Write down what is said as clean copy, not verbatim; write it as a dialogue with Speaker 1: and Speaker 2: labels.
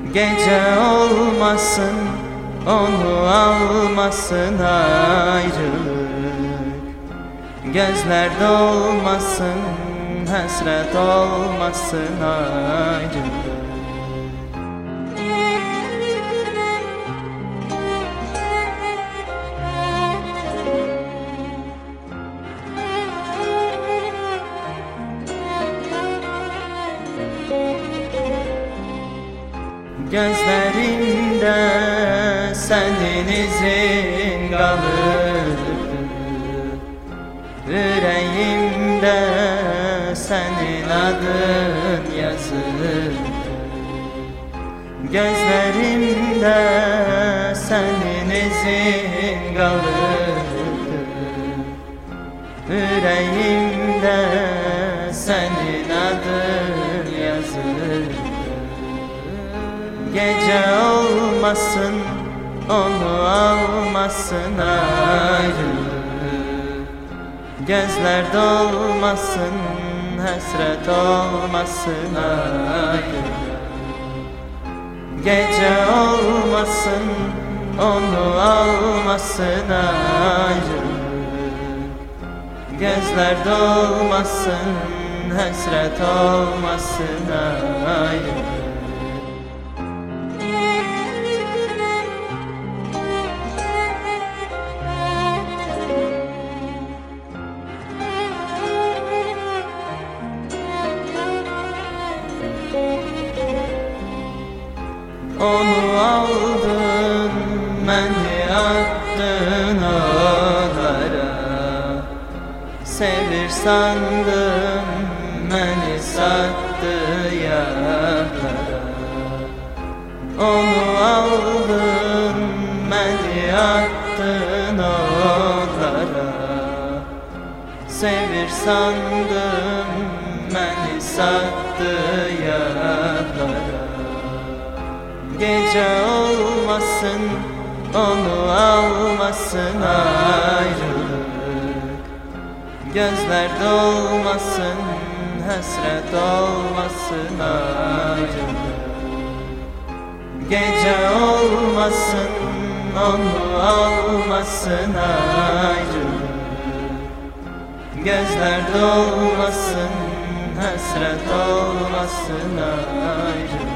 Speaker 1: Gece olmasın, onu almasın ayrılık. Gözlerde olmasın, hasret olmasın ayrılık. Gözlerinde senin izin kalırdı, yüreğimde senin adın yazılırdı. Gözlerimde senin izin kalırdı, yüreğimde senin adın yazılırdı. Gece olmasın, onu almasın ayrılık. Gözlerde olmasın, hasret olmasın ayrılık. Gece olmasın, onu almasın ayrılık. Gözlerde olmasın, hasret olmasın ayrılık. Onu aldın, beni attın onlara. Sevir sandım, beni sattı yârlara. Onu aldın, beni attın onlara. Sevir sandım, beni sattı yârlara. Gece olmasın, onu almasın ayrılık. Gözlerde olmasın, hasret olmasın ayrılık. Gece olmasın, onu almasın ayrılık. Gözlerde olmasın, hasret olmasın ayrılık.